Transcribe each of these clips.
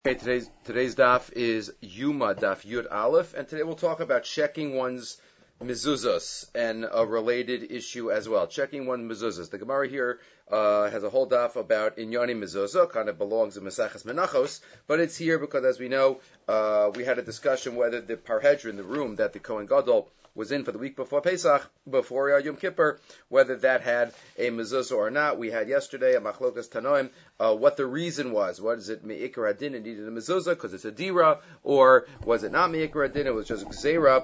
Okay, today's daf is Yuma daf Yud Aleph, and today we'll talk about checking one's mezuzos and a related issue as well. Checking one's mezuzos. The Gemara here has a whole daf about Inyani mezuzah, kind of belongs in Maseches Menachos, but it's here because, as we know, we had a discussion whether the parhedron, the room that the Kohen Gadol was in for the week before Pesach, before Yom Kippur, whether that had a mezuzah or not. We had yesterday a machlokas tanoim, what the reason was. Was it me'ikar adin, it needed a mezuzah because it's a dira, or was it not me'ikar adin, it was just gzeira,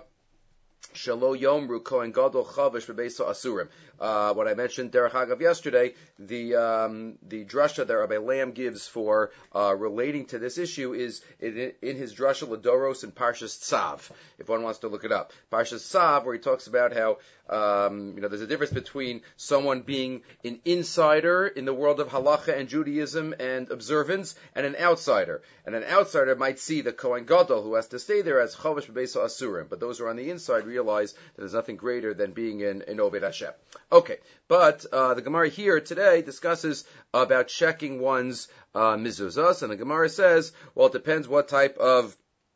Shalo Yomru Kohen Gadol Chavish Bebeisa Asurim. What I mentioned Derech Hagav yesterday, the drasha that Rabbi Lamb gives for relating to this issue is in his drasha Ladoros in Parshas Tzav. If one wants to look it up, Parshas Tzav, where he talks about how there's a difference between someone being an insider in the world of halacha and Judaism and observance, and an outsider. And an outsider might see the Kohen Gadol who has to stay there as Chavish Bebeisa Asurim, but those who are on the inside realize that there's nothing greater than being in Oved Hashem. Okay, but the Gemara here today discusses about checking one's mezuzahs, and the Gemara says, well, it depends what type of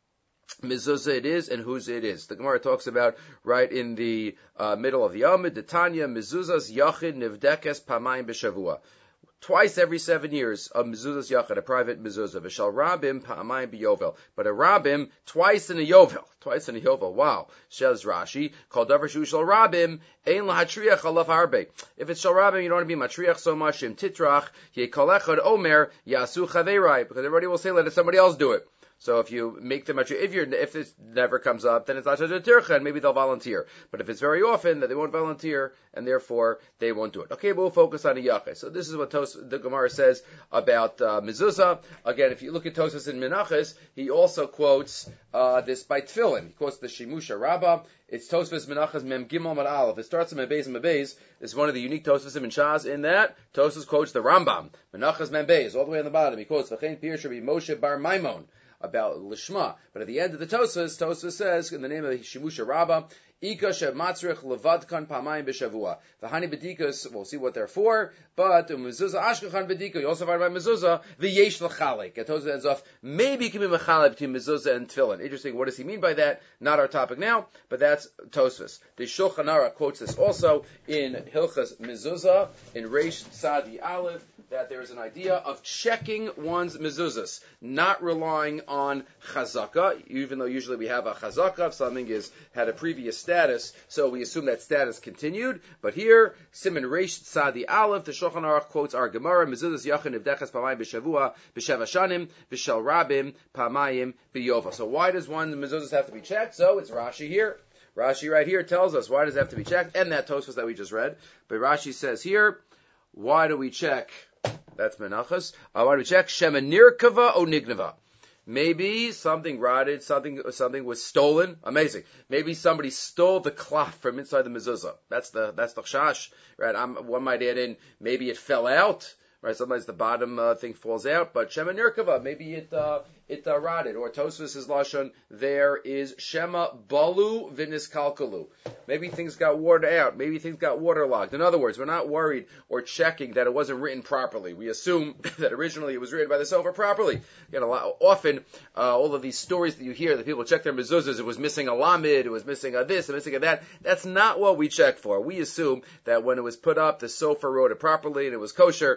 mezuzah it is and whose it is. The Gemara talks about right in the middle of the Amid, the Tanya, mezuzahs yachid nivdekes pamayim b'shavua. Twice every 7 years, a mezuzahs yachid, a private mezuzah, v'shal rabim pamayim b'yovel. But a rabim, twice in a yovel. Twice in a yovel. Wow. Says Rashi, called davar shu shal rabim, ein lahatriach alav harbe. If it's shal rabim, you don't want to be matriach so much, im titrach, ye kol echad omer, yasu chaveirai, because everybody will say, let somebody else do it. So if you make them if this never comes up, then it's not a tircha, and maybe they'll volunteer. But if it's very often, that they won't volunteer, and therefore they won't do it. Okay, but we'll focus on a yachid. So this is what the Gemara says about mezuzah. Again, if you look at Tosfos in Menachos, he also quotes this by Tefillin. He quotes the Shimusha Rabbah. It's Tosfos Menachos Mem Gimel Mad Aleph. It starts in Mem Beis. It's one of the unique Tosfos in Shas. In that, Tosfos quotes the Rambam. Menachos Mem Beis, all the way on the bottom. He quotes V'chein Pirush Rabbi Moshe Bar Maimon about Lishma. But at the end of the Tosfos says, in the name of the Shimusha Rabbah, Ika shematzrich levadkan pamayim b'shavua. The hani b'dikas, we'll see what they're for, but mezuzah ashkachan b'dika, you also find by mezuzah, v'yesh l'chalik. And Tosfos ends off, maybe it can be mechalek between mezuzah and tefillin. Interesting, what does he mean by that? Not our topic now, but that's Tosfos. The Shulchan Aruch quotes this also in Hilchas Mezuzah, in Reish Tzadi Aleph, that there is an idea of checking one's mezuzahs, not relying on chazaka, even though usually we have a chazaka if something had a previous status, so we assume that status continued. But here, Siman Reish Tzadi Aleph, the Shulchan Aruch quotes our Gemara, mezuzahs yachin evdeches pamayim b'shavua, b'sheva shanim, b'shel rabim, pamayim b'yova. So why does one mezuzahs have to be checked? So it's Rashi here. Rashi right here tells us why does it have to be checked, and that Tosfos that we just read. But Rashi says here, why do we check? That's Menachos. Why do we check? Shema nirkava o nignava. Maybe something rotted, something was stolen. Amazing. Maybe somebody stole the cloth from inside the mezuzah. That's the chash, right? One might add in, maybe it fell out. Right, sometimes the bottom thing falls out, but Shema Nirkava, maybe it rotted. Or Tosfos' lashon there is Shema Balu Vinis Kalkalu. Maybe things got worn out. Maybe things got waterlogged. In other words, we're not worried or checking that it wasn't written properly. We assume that originally it was written by the sofer properly. Often, all of these stories that you hear that people check their mezuzahs, it was missing a lamed, it was missing a this, and missing a that. That's not what we check for. We assume that when it was put up, the sofer wrote it properly and it was kosher.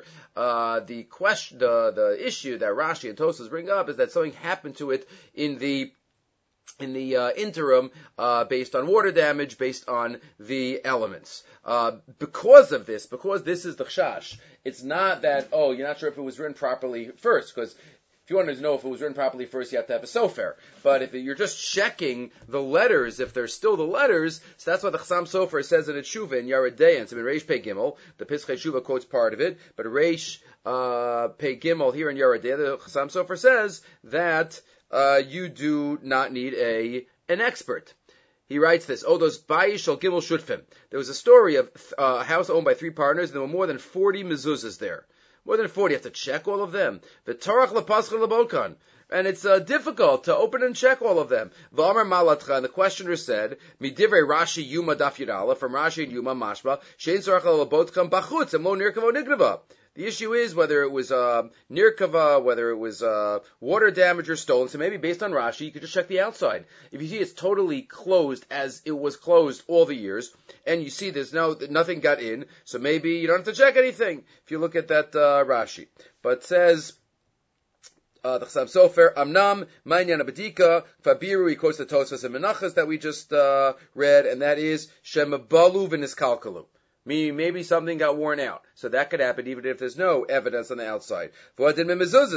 The issue that Rashi and Tosfos bring up is that something happened to it in the interim, based on water damage, based on the elements. Because this is the chash, it's not that, you're not sure if it was written properly first, because if you wanted to know if it was written properly first, you have to have a sofer. But if you're just checking the letters, if they're still the letters, so that's what the Chassam Sofer says in Tshuva in Yared Dayan. So in Reish Pei Gimel, the Pischei Tshuva quotes part of it, but Reish Pei Gimel here in Yared Dayan, the Chassam Sofer says that you do not need an expert. He writes this, those Bayish Shal Gimel Shutfim. There was a story of a house owned by 3 partners, and there were more than 40 mezuzahs there. More than 40. You have to check all of them. V'tarach lepaschal lebokan. And it's difficult to open and check all of them. V'amar malatcha, and the questioner said, Midivrei Rashi Yuma Daf Yud Aleph, from Rashi and Yuma Mashma, Shein tzarach lebokan bachutz, and lo nirkavo nignava. The issue is whether it was nirkava, whether it was water damage or stolen. So maybe based on Rashi, you could just check the outside. If you see it's totally closed as it was closed all the years, and you see there's nothing got in, so maybe you don't have to check anything if you look at that Rashi. But it says the Chassam Sofer Amnam Ma'inyan Abedika Fabiru. He quotes the Tosfos and Menachos that we just read, and that is Shemabalu v'niskalkalu. Meaning maybe something got worn out. So that could happen even if there's no evidence on the outside. You have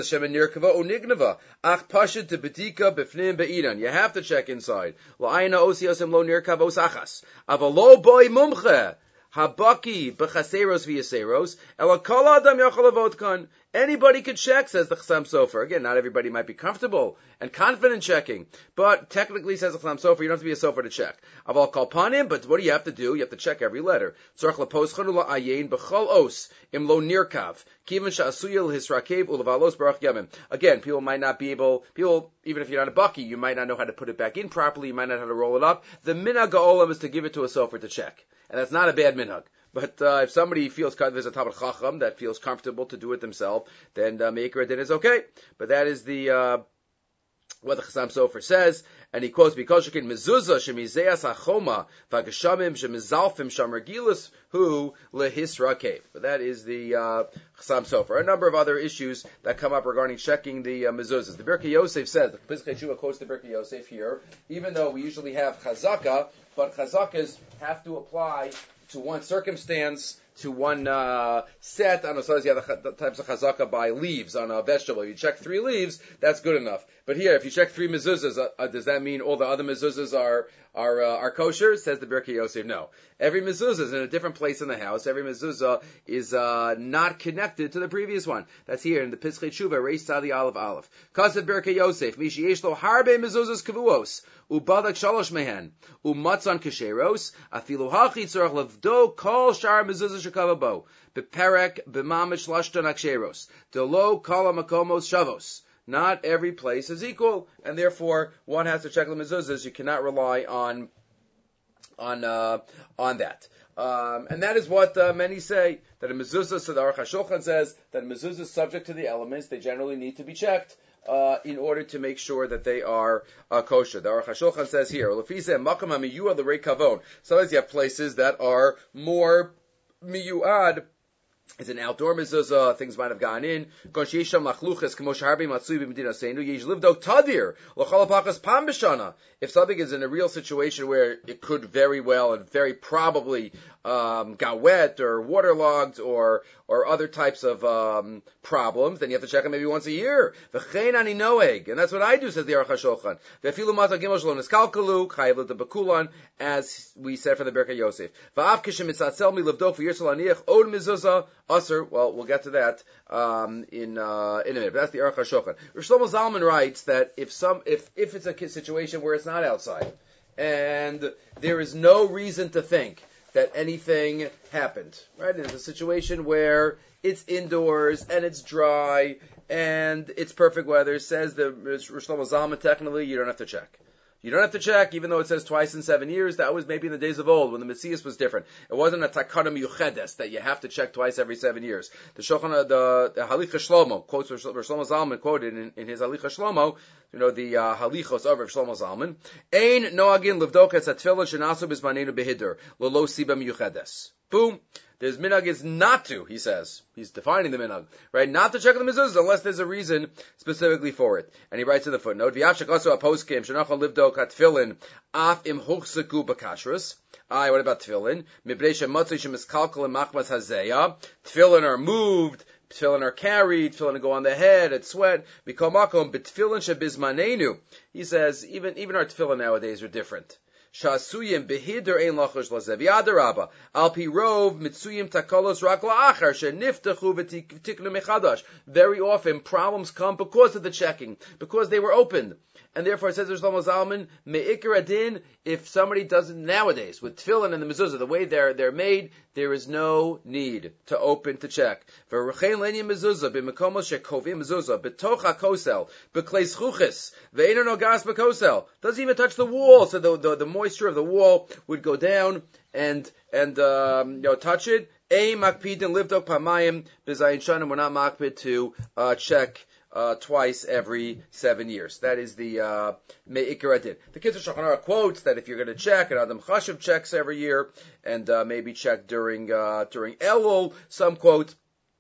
to check inside. Habaki b'chaseros v'yaseros elakol adam yachol avodkan. Anybody could check, says the Chassam Sofer. Again, not everybody might be comfortable and confident checking, but technically, says the Chassam Sofer, you don't have to be a sofer to check. Aval kol panim, but what do you have to do? You have to check every letter. Tzarich leposchanu la'ayin b'chol os im lo nirkav kiven sha'asuyel hisrakev ulavalos barach yamim. Again, people might not be able. People, even if you're not a baki, you might not know how to put it back in properly. You might not know how to roll it up. The minhag ha'olam is to give it to a sofer to check. And that's not a bad minhag. But if somebody feels, there's a Talmid Chacham that feels comfortable to do it themselves, then Meikar Adin is okay. But that is the what the Chassam Sofer says, and he quotes, because shekin mezuzah shemizeas hachoma v'agashamim shemizalfim shamergilus hu lehisra cave. But that is the Chassam Sofer. A number of other issues that come up regarding checking the mezuzahs. The Birkei Yosef says, the Pesach Yeshua quotes the Birkei Yosef here, even though we usually have chazaka, but chazakas have to apply to one circumstance, to one set. I don't know, sometimes you have the types of chazaka by leaves on a vegetable. You check 3 leaves, that's good enough. But here, if you check 3 mezuzahs, does that mean all the other mezuzahs are kosher? Says the Birkei Yosef, no. Every mezuzah is in a different place in the house. Every mezuzah is not connected to the previous one. That's here in the Pesach Tshuva, Reis Tzadi Aleph. Kasav Birkei Yosef, Mishi Yesh Lo Harbe mezuzahs kavuos, ubadak shalosh mehen, umatzan kasheros, afilu hachi tzorach levdo kol shar mezuzah shekavabo, beperek b'mamish lashton aksheros, delo kol hamakomos shavos. Not every place is equal, and therefore one has to check the mezuzahs. You cannot rely on that. And that is what many say, that a mezuzah, so the Aruch HaShulchan says, that a mezuzah is subject to the elements. They generally need to be checked in order to make sure that they are kosher. The Aruch HaShulchan says here, sometimes you have places that are more miyuad. It's an outdoor mezuzah, things might have gone in. If something is in a real situation where it could very well and very probably got wet or waterlogged or other types of problems, then you have to check it maybe once a year. And that's what I do, says the Aruch HaShulchan. As we said from the Birkei Yosef. Well, we'll get to that in a minute. But that's the Aruch HaShulchan. Rosh Shlomo Zalman writes that if it's a situation where it's not outside and there is no reason to think that anything happened, right? It's a situation where it's indoors and it's dry and it's perfect weather. Says the Rosh Shlomo Zalman, technically you don't have to check. You don't have to check, even though it says twice in 7 years. That was maybe in the days of old, when the Messias was different. It wasn't a takana miyuchedes that you have to check twice every 7 years. The Halicha Shlomo quotes Rosh Shlomo Zalman quoted in his Halicha Shlomo, the Halichos of Rosh Shlomo Zalman. Ein noagin livdok et tefillin shenasu bizmanenu behidur lolo siba miyuchedes. Boom. There's minhag is not to, he says. He's defining the minhag, right? Not to check the mezuzahs unless there's a reason specifically for it. And he writes in the footnote, V'yavshak also aposkim shenachal livdok hatfillin af im huchseku b'kashrus. What about tefillin? Mibnei shematzui shemiskalkal machmas hazeya. Tefillin are moved. Tefillin are carried, tefillin go on the head, it's sweat. Mikol makom b'tefillin shebizmanenu. He says, even our tefillin nowadays are different. Shasuyim behider ein lachosh lazev yadaraba alpi rov mitsuyim takalos rak la'achar sheniftachu v'tiknu mechadash. Very often problems come because of the checking, because they were opened. And therefore, it says Rosh Shlomo Zalman, me'ikar adin, if somebody does it nowadays, with tefillin and the mezuzah, the way they're made, there is no need to open to check. V'rechein le'nyan mezuzah, b'mekomos shekovim mezuzah, b'toch ha'kosel, b'kleis chuchis, ve'eino nogas b'kosel. Doesn't even touch the wall, so the moisture of the wall would go down and touch it, A makpidin livdok pamayim b'zayin shanim. We're not makpid to check twice every 7 years. That is the Me'ikar Adin. The Kitzur Shulchan Aruch quotes that if you're going to check, and Adam Chashiv checks every year, and maybe check during Elul, some quote.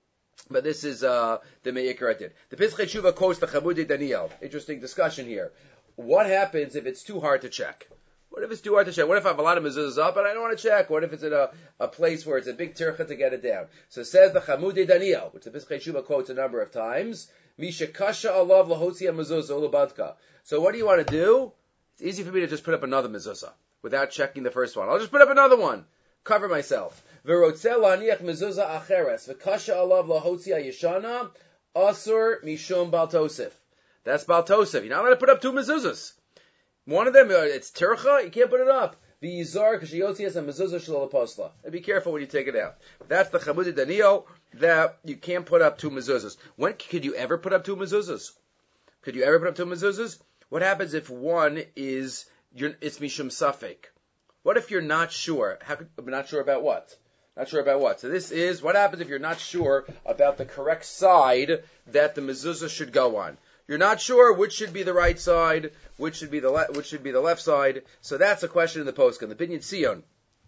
But this is the Me'ikar Adin. The Pischei Tshuva quotes the Chabudi Daniel. Interesting discussion here. What happens if it's too hard to check? What if it's too hard to check? What if I have a lot of mezuzahs up and I don't want to check? What if it's in a place where it's a big tircha to get it down? So it says the Chabudi Daniel, which the Pischei Tshuva quotes a number of times. Misha kasha alav lahotzi mezuzah ulabadka. So what do you want to do? It's easy for me to just put up another mezuzah without checking the first one. I'll just put up another one. Cover myself. V'rotzeh laniach mezuzah acheres v'kasha alav lahotzi yeshana asur mishum baltosif. That's baltosif. You're not allowed to put up two mezuzahs. One of them, it's tircha, you can't put it up. V'yizar k'shiyotzi es mezuzah shalol posla. And be careful when you take it out. That's the Chabudi Daniel, that you can't put up two mezuzahs. When could you ever put up two mezuzahs? Could you ever put up two mezuzahs? What happens if one is, it's mishum safek? What if you're not sure? Not sure about what? Not sure about what? So this is, what happens if you're not sure about the correct side that the mezuzah should go on? You're not sure which should be the right side, which should be the left side. So that's a question in the poskim. The Binyan Sion,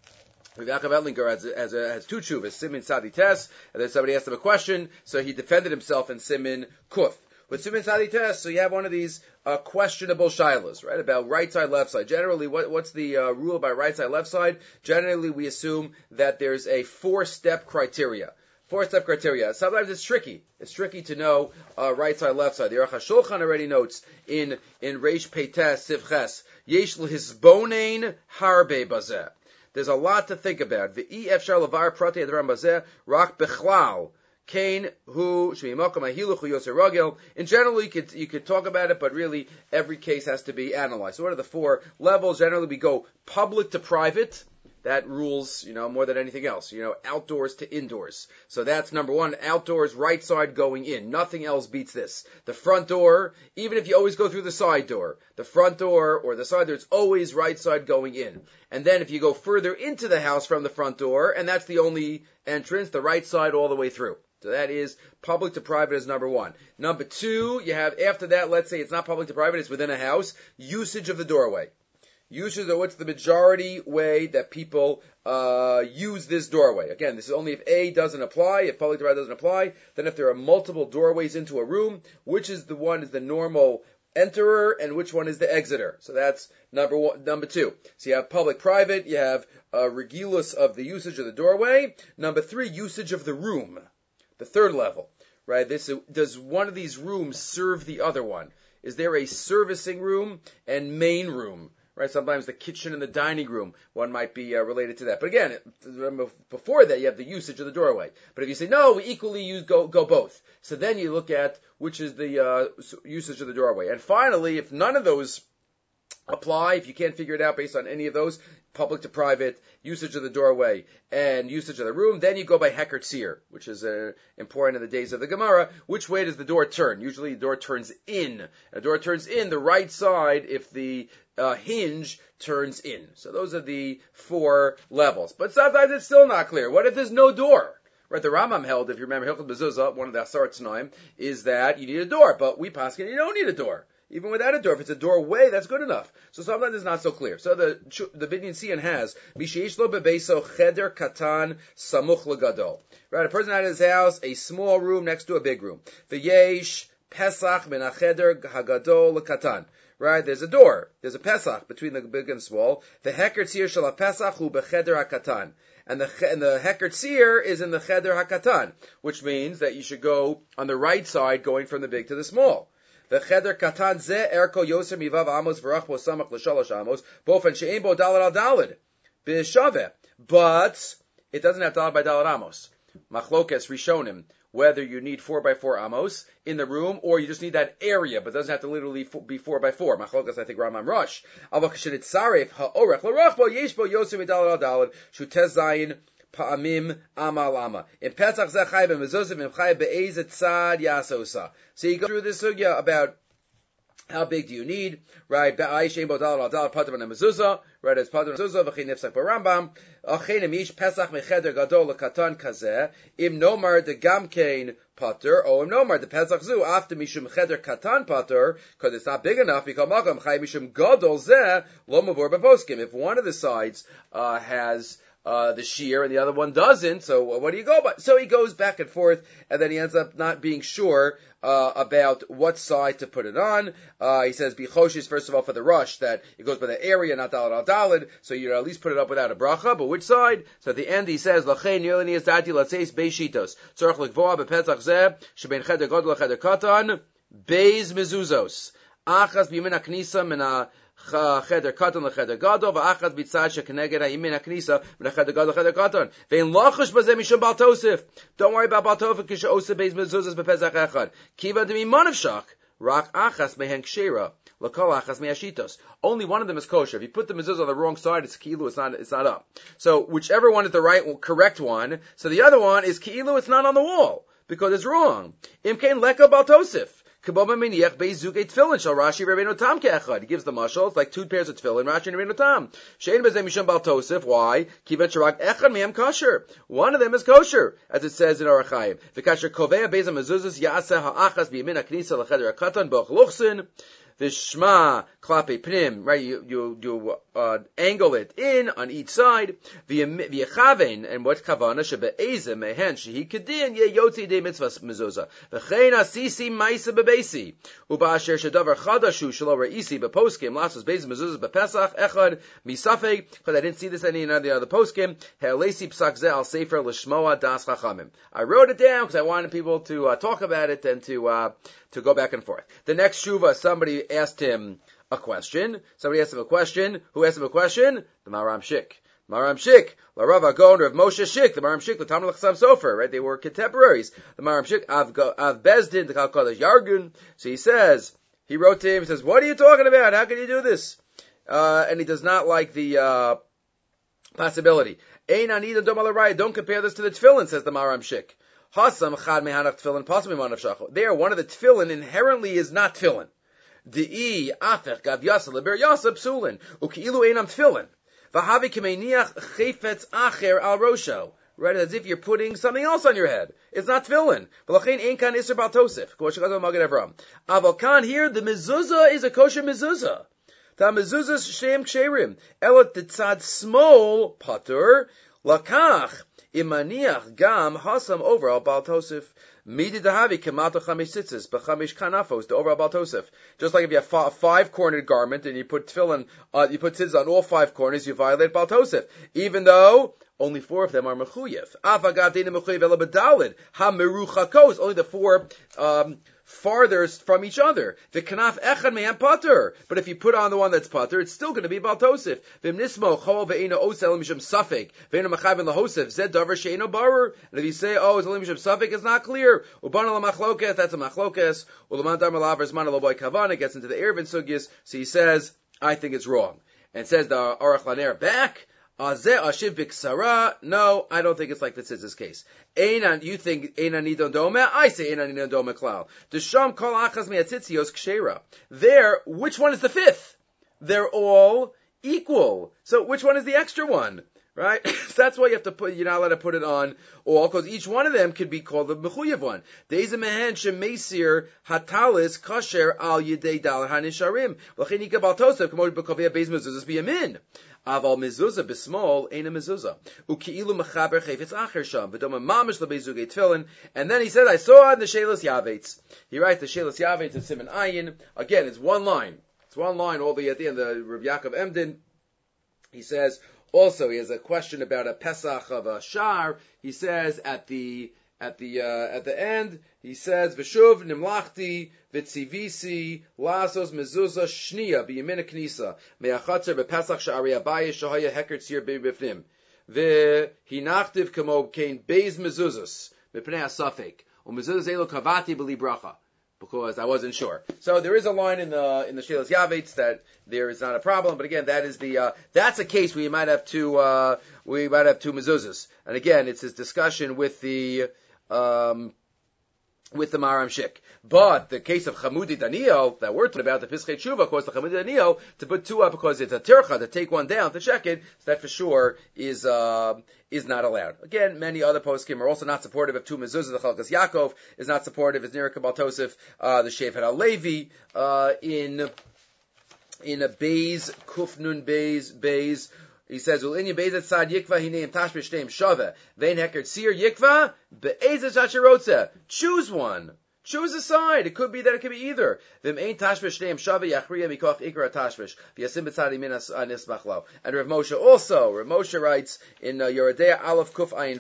Yaakov Etlinger has two tshuvas, Simin Sadi Tes, and then somebody asked him a question, so he defended himself in Simin Kuf. With Simin Sadi Tes, so you have one of these questionable shilas, right, about right side, left side. Generally, what's the rule about right side, left side? Generally, we assume that there's a four-step criteria. Four-step criteria. Sometimes it's tricky. It's tricky to know right side, left side. The Aruch HaShulchan already notes in Reish Peites Sivches, Yesh l'hisbonein harbe bazeh. There's a lot to think about. V'i efshar levar prati adram bazeh rak bechlal. Kain hu shmimakom ahiluch yoser ragel. In general, you could talk about it, but really every case has to be analyzed. So what are the four levels? Generally, we go public to private. That rules, more than anything else. Outdoors to indoors. So that's number one. Outdoors, right side going in. Nothing else beats this. The front door, even if you always go through the side door, the front door or the side door, it's always right side going in. And then if you go further into the house from the front door, and that's the only entrance, the right side all the way through. So that is public to private is number one. Number two, you have after that, let's say it's not public to private, it's within a house, usage of the doorway. Usage of what's the majority way that people use this doorway. Again, this is only if A doesn't apply, if public to private doesn't apply, then if there are multiple doorways into a room, which is the one is the normal enterer and which one is the exiter. So that's number two. So you have public-private, you have regilus of the usage of the doorway. Number three, usage of the room. The third level, right? Does one of these rooms serve the other one? Is there a servicing room and main room? Right, sometimes the kitchen and the dining room, one might be related to that. But again, remember, before that, you have the usage of the doorway. But if you say, no, we equally go both. So then you look at which is the usage of the doorway. And finally, if none of those apply, if you can't figure it out based on any of those, public to private, usage of the doorway, and usage of the room, then you go by Heker Tzir, which is important in the days of the Gemara. Which way does the door turn? Usually the door turns in. The door turns in the right side if the hinge turns in. So those are the four levels. But sometimes it's still not clear. What if there's no door? Right, the Rambam held, if you remember, Hilchot Mezuzah, one of the Asar Tznoim, is that you need a door. But we paskin, you don't need a door. Even without a door, if it's a doorway, that's good enough. So sometimes it's not so clear. So the Binyan Sion has Misheish lo bebeso cheder katan samuch legadol. Right, a person had his house, a small room next to a big room. V'yesh pesach ben acheder hagadol lekatan. Right, there's a door. There's a pesach between the big and small. The heker tzir shel pesach hu becheder hakatan. And the heker tzir is in the cheder hakatan, which means that you should go on the right side, going from the big to the small. The cheder katan ze erko yoser mivav amos v'rach bo samach l'shalosh amos bofen she'en bo dalad al dalad b'shaveh. But it doesn't have dalad by dalad amos. Machlokes rishonim, whether you need 4x4 amos in the room or you just need that area, but it doesn't have to literally be 4x4. Machlokes, I think Rambam Rosh. Avak shenit saref ha'orech l'rach bo yesh bo yoser midalad al dalad shutez zayin pa'amim amal ama. In Pesach zeh b'mezuzah v'im chay be'ezet tzad yasosa. So you go through this sugya about How big do you need? Right, Ba'ai Bodal Adal Pater and Mezuzah. Right, it's Pater and Mezuzah. V'chin Nifsak Barambam. Achenim Ish Pesach Mecheder Gadol Katan Kazeh. Im Nomar de Gamkein Pater. Oh, Im Nomar de Pesach Zu after Mishum Cheder Katan Pater, because it's not big enough. Because Malkam Chay Mishum Gadol Zeh Lo Mavor B'Poskim. If one of the sides has the shear and the other one doesn't, so what do you go by? So he goes back and forth, and then he ends up not being sure about what side to put it on. He says bichoshis, first of all, for the rush, that it goes by the area, not dalad al dalad, so you at least put it up without a bracha, but which side? So at the end he says, Lachein yolini es dati latzeis beishitos, tzorach lekvoa bepetach zeh, sheben cheder godol cheder katan, beis mezuzos, achas bimin aknisa mena cheder katan lecheder gadol, va'achas bitzad shekeneged ha'imin aknisa mena cheder gadol lecheder katan. Ve'in lachash bazeh mishum bal tosif. Don't worry about bal tosif kisha osa beis mezuzos bepezach echad. Kiva demi manavshach. Rak achas mehen kshera. Lakol achas me'ashitos. Only one of them is kosher. If you put the mezuzah on the wrong side, it's ki'ilu, it's not up. So whichever one is the correct one, so the other one is ki'ilu, it's not on the wall, because it's wrong. Imkein leka bal tosif. He gives the mashal. It's like two pairs of tefillin. Rashi and Rabbeinu Tam. Shein bezeh mishum bal tosif. Why? Kivet shirag echad mehem kosher. One of them is kosher, as it says in Orach Chaim. V'kasher kovea bezeh mezuzos yaaseh ha'achas b'yamin haknisa l'cheder hakatan b'och luchsin. V'shma klape pnim, right? You angle it in on each side. V'yechavein, and what kavana shebe'ezeh mehen shehi kedin ye yotzi de mitzvah mezuzah. V'chein asisi ma'isa bebeisi. Uba'asher shedavar chadashu shelo re'isi beposkim lasos beis mezuzah bepesach echad misafeg. Because I didn't see this any of the other poskim. He'alesi psak zeh al sefer l'shmoa das chachamim. I wrote it down because I wanted people to talk about it and to go back and forth. The next shuva, somebody asked him a question. Somebody asked him a question. Who asked him a question? The Maharam Shik. Maharam Shik, La Rav Agon, Rav Moshe Shik, the Maharam Shik, the Talmud L'Chassam Sofer, right? They were contemporaries. The Maharam Shik, Av Bezdin, the Kalkodesh Yargun. So he says, he wrote to him, he says, what are you talking about? How can you do this? And he does not like the possibility. Ein anida dom al Don't compare this to the tefillin, says the Maharam Shik. Hasam chad mehanach tefillin, possibly manav shacho. There, one of the tefillin inherently is not tefillin. Di'i afech gav yasa leber yasa psulin uki'ilu einam tefillin v'havi k'meiniach chayfetz acher al rosho. Right, as if you're putting something else on your head. It's not tefillin. V'lachein ein kan iser bal tosif. K'mo shekazal Magen Avraham. Aval kan here, the mezuzah is a kosher mezuzah. Ta mezuzah shem ksherim. Elot tzad small patur lakach imaniach gam hasam over al bal tosif. Midi dahavi kemato chamish tzitzis b'chamish kanafos the over al bal tosif. Just like if you have a five-cornered garment and you put tefillin, you put tzitzis on all five corners, you violate bal tosif. Even though only four of them are mechuyev. Afagav deina mechuyev ela bedalid ha meruchakos. Only the four farthest from each other. The kanaf echad me'am pater. But if you put on the one that's pater, it's still going to be bal tosif. V'imnismo chol ve'ena osel mishum safek ve'ena mechavin lahosef zed davar she'eno barer. And if you say, oh, it's only mishum safek, it's not clear. Ubana lamachlokes, that's a machlokes. Ulaman dar malav zman aloboy kavan. It gets into the Erevin sugyas. So he says, I think it's wrong. And says the Aruch Laner back. No, I don't think it's like this is case. You think Einan Nidon Dome? I say Einan Nidon Dome Klal. Desham Kol Achaz Me'atzitzios Kshera. There, which one is the fifth? They're all equal. So which one is the extra one? Right? So that's why you have to put, you're not allowed to put it on all, because each one of them could be called the mechuyev one. De'ez mehen shemesir hatalis kasher al yedei dal hanisharim. V'chein yikab al tosef k'mo b'kovei beis mezuzas b'yamin. Aval mezuzah b'smol ain't a mezuzah. Uki'ilu mechaber chayfetz acher sham. V'doma mamish lebezugei tefillin. And then he said, I saw in the Shelos Yavetz. He writes the Shelos Yavetz in Siman Ayin. Again, it's one line. It's one line all the way at the end. The Rav Yaakov Emden, he says, also, he has a question about a Pesach of a Shar. He says at the end, he says, V'shuv nimlachti v'tzivisi lasos mezuzah shniya b'yemina knisa me'achatzer b'Pesach sha'ari abayis shahaya heker tzir b'bifnim v'hinachtiv kamo kein beis mezuzos mepnei asafek u'mezuzah elo kavati b'li bracha. Because I wasn't sure. So there is a line in the Shelos Yavetz that there is not a problem, but again, that is that's a case where you might have two mezuzahs. And again, it's his discussion with the with the Maram Shik. But the case of Chamudi Daniel, that we're talking about, the Pischei Tshuva, caused the Chamudi Daniel to put two up because it's a tircha, to take one down, to check it, so that for sure is not allowed. Again, many other poskim are also not supportive of two mezuzah. The Chalkas Yaakov is not supportive, as Nira Kabal Tosef, the Shevet HaLevi, in a Beis, Kufnun Beis, he says, "Ulin yibezet sad yikva hineim tash b'shteim shava vein heker tzir yikva be'ezet shasherotze." Choose one. Choose a side. It could be that it could be either. V'im ein tash b'shteim shava yachriya mikoch ikra tashvish v'yasim b'tzadi min nismach lo. And Rav Moshe also. Rav Moshe writes in Yoredea Aleph Kuf Ayin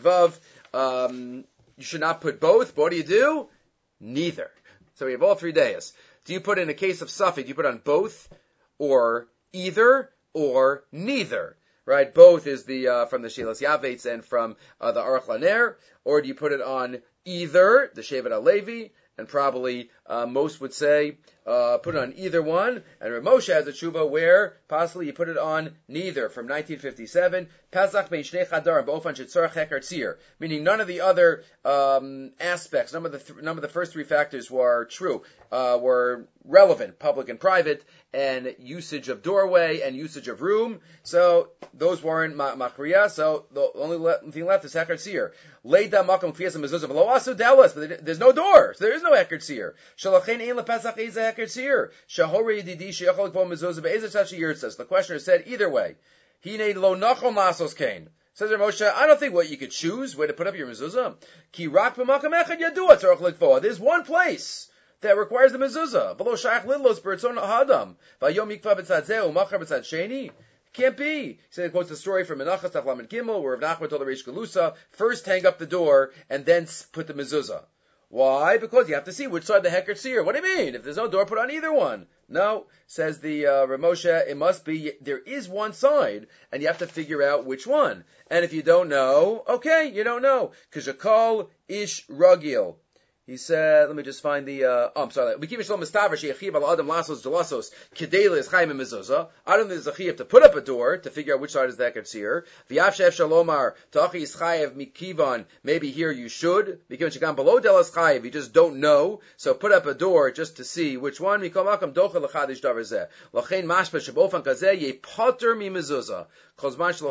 Vav, you should not put both. But what do? Neither. So we have all 3 days. Do you put in a case of suffix? Do you put on both, or either, or neither? Right, both is the from the Shelas Yavetz and from the Aruch Laner, or do you put it on either the Shevet HaLevi? And probably most would say put it on either one. And Rav Moshe has a tshuva where possibly you put it on neither. From 1957, Pesach bein shnei chadarim b'ofan shetzorach heker tzir, meaning none of the other aspects, none of the first 3 factors were true, were relevant, public and private, and usage of doorway and usage of room. So those weren't machriya. So the only thing left is heker tzir. Leida makom kfiyas mezuzah v'lo asu delas, but there's no door, so there is no heker tzir. Shalachein ein lepesach eza heker tzir. Shahori yididi sheyachol lekvo mezuzah be'ezet shashi yirtzas. The questioner said either way. Hine lo nachol masos kain. Says Rav Moshe, I don't think what you could choose where to put up your mezuzah. Ki rak b'makam echad yadua tzarach lekvo. There's one place that requires the mezuzah. V'lo shayach lidlos b'ritzon ha'adam. V'ayom yikva b'tzad zeh u'machar b'tzad sheni. Can't be. So he quotes the story from Menachos Daf Lamed Gimel, where Rav Nachman told the Reish Galusa, first hang up the door and then put the mezuzah. Why? Because you have to see which side the heker tzir. What do you mean? If there's no door, put on either one. No, says the Rav Moshe, it must be, there is one side, and you have to figure out which one. And if you don't know, okay, you don't know. K'shakol ish ragil. He said, let me just find the, I'm sorry. We keep Shalom Mistaver, Sheyachiv al Adam Lasos Jalasos, Kedela Chaim Mezuzah. I don't think there's a Chiyav to put up a door to figure out which side is the Heker Tzir. V'yav Shef Shalomar, Tachi Yischayev Mikivan, maybe here you should, because you below Delas Chayev, you just don't know, so put up a door just to see which one. Mikomakam Dochel Lechadish Davar Zeh. Lachein Mashpa Shabofan Kazeh, Ye Potter Mi Mezuzah. If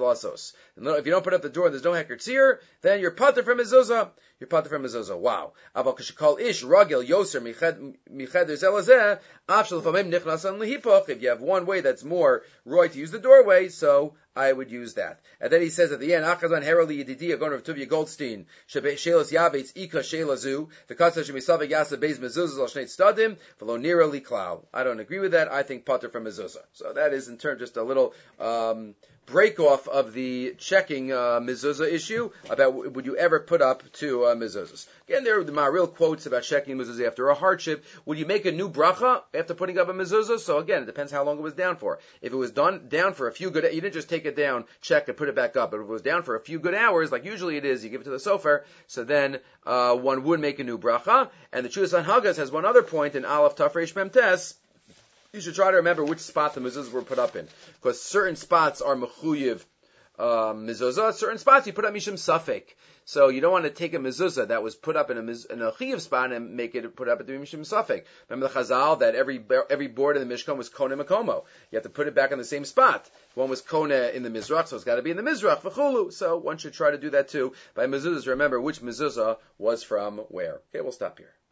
you don't put up the door and there's no Heker Tzir, then you're Potter from Mezuzah. You're Potter from Mezuzah. Wow. If you have one way that's more roy to use the doorway, so I would use that. And then he says at the end, Achazan Herali Yedidi, Agon Rav Tuvia Goldstein, Shelas Yavetz Ika Shelazu, the Katzah Shemisavik Yasa Beis Mezuzah Al Shnei Stadim, V'lo Nira Li Klal. I don't agree with that. I think Potter from Mezuzah. So that is in turn just a little break off of the checking mezuzah issue about would you ever put up two mezuzahs. Again, there are my real quotes about checking mezuzah after a hardship. Would you make a new bracha after putting up a mezuzah? So again, it depends how long it was down for. If it was down for a few good, you didn't just take it down, check, and put it back up. But if it was down for a few good hours, like usually it is, you give it to the sofer. So then one would make a new bracha. And the Chudas Hagas has one other point in Aleph Tafresh Mem Tes. You should try to remember which spot the mezuzahs were put up in, because certain spots are mechuyev mezuzah, certain spots you put up mishum safek. So you don't want to take a mezuzah that was put up in a chiyev spot and make it put up at the mishum safek. Remember the Chazal that every board in the Mishkan was kona makomo. You have to put it back in the same spot. One was kona in the mizrach, so it's got to be in the mizrach v'chulu. So one should try to do that too by mezuzahs. Remember which mezuzah was from where. Okay, we'll stop here.